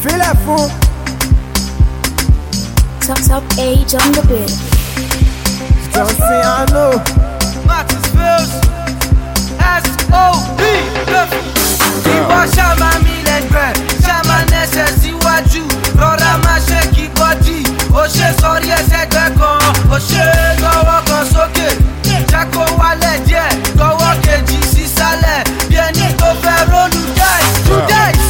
Filẹ̀ fún. Top age on the bit. Josiano. Martins Fields, S.O.B. Ìwọ ṣàmà mi lẹ́gbẹ̀ẹ́, ṣàmà nẹ́sẹ̀ síwájú, rọra máa ṣe kí bọ́dì, ó ṣe sọrí ẹsẹ̀ gbẹ́ kan, ó ṣe gbọ́wọ́ kan sókè, jẹ́ kó wálẹ̀ díẹ̀, gbọ́wọ́ kejì sísàlẹ̀, bí ẹni tó fẹ́ rólù dice, two dice.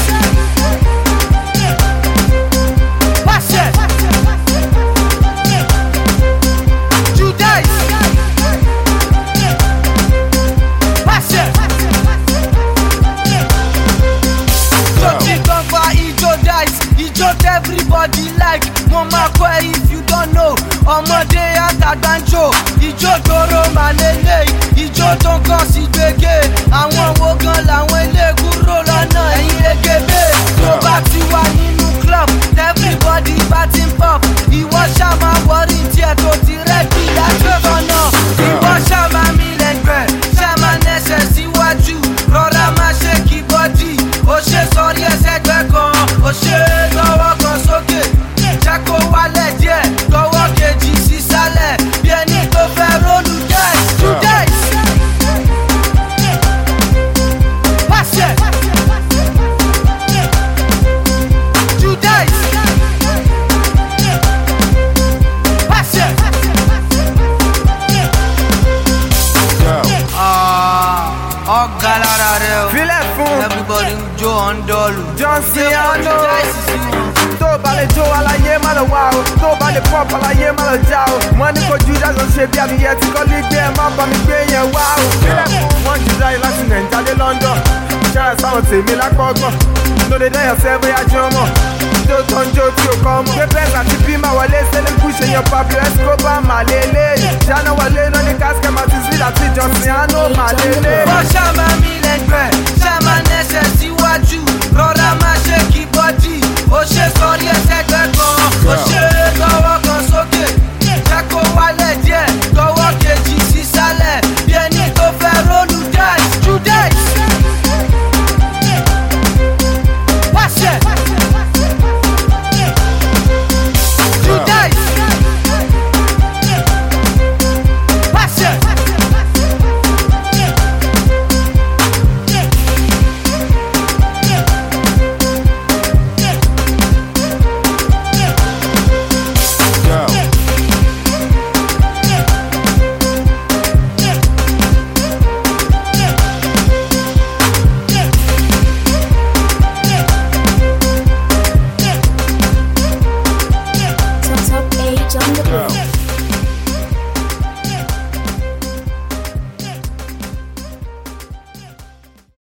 Pàṣẹ. Two dice. Pàṣẹ. Ijo everybody like, mo ma kọ́ ẹ if you don't know. Ọmọdé àtàgbà ń jó, ijó tóró mà lélẹ̀. Ijó tó ń kọ́ sí gbègé, àwọn wo gan làwọn ilé kúrò lọ́nà ẹ̀yìn egébé. Tó bá ti wà nínú club, everybody bá ti ń pop. Ìwọ ṣàmà wọrí tiẹ̀ tó ti rẹ́dí láti fọ́nà. Ìwọ ṣàmà mi lẹ́gbẹ̀ẹ́, ṣàmà nẹ́sẹ̀ síwájú. Rọra máa ṣe kí bọ́dì, ó ṣe sọrí ẹsẹ̀ gbẹ́ kan, ó ṣe gbọ́wọ́ kan sókè, jẹ́ kó wálẹ̀ díẹ̀, gbọ́wọ́ kejì sísàlẹ̀, bí ẹni tó fẹ́ rólù dice, two dice. Pàṣẹ. Two dice. Pàṣẹ. Ọ̀gá lára rẹ̀ o. Filẹ̀ fún. Everybody ń jó ọ̀ndọ́ọ̀lù. Josiano. Tó bá lè jó aláyé má lọ wá o. Tó bá lè pop aláyé má lọ já o. Wọ́n ní kò Judas ló ṣe bí adìyẹ tí kò lè gbé ẹ má bá mi gbé yẹn wá o. Filẹ̀ fún. Wọ́n ti dáyé láti Nàìjíríà dé London. Ṣáà sáwọn tèmi lápọ̀gbọ̀n. Lóde dáyọ̀ sẹ́ bóyá jẹ́ ọmọ. Tó tó ń jó tí o kọ́ ọmọ. Pépès àti Bímà wọlé Sẹ́lẹ̀kù ṣe yan Pablo Escobar màlélẹ̀. Ṣáná wọlé lọ́ní Kásíkẹ́ Martinsville àti Josiano màlélẹ̀. Wọ́n ṣàmà mi lẹ́gbẹ̀ẹ́, ṣàmà nẹ́sẹ̀ síwájú, rọra máa ṣe kí bọ́dì, ó ṣe sọrí ẹsẹ̀ gbẹ́ kan, ó ṣe gbọ́wọ́ kan sókè, jẹ́ kó wálẹ̀ díẹ̀, gbọ́wọ́ kejì sísàlẹ̀, bí ẹni tó fẹ́ rólù dice, two dice. Pàṣẹ. Two dice. Pàṣẹ. Top age on the bit.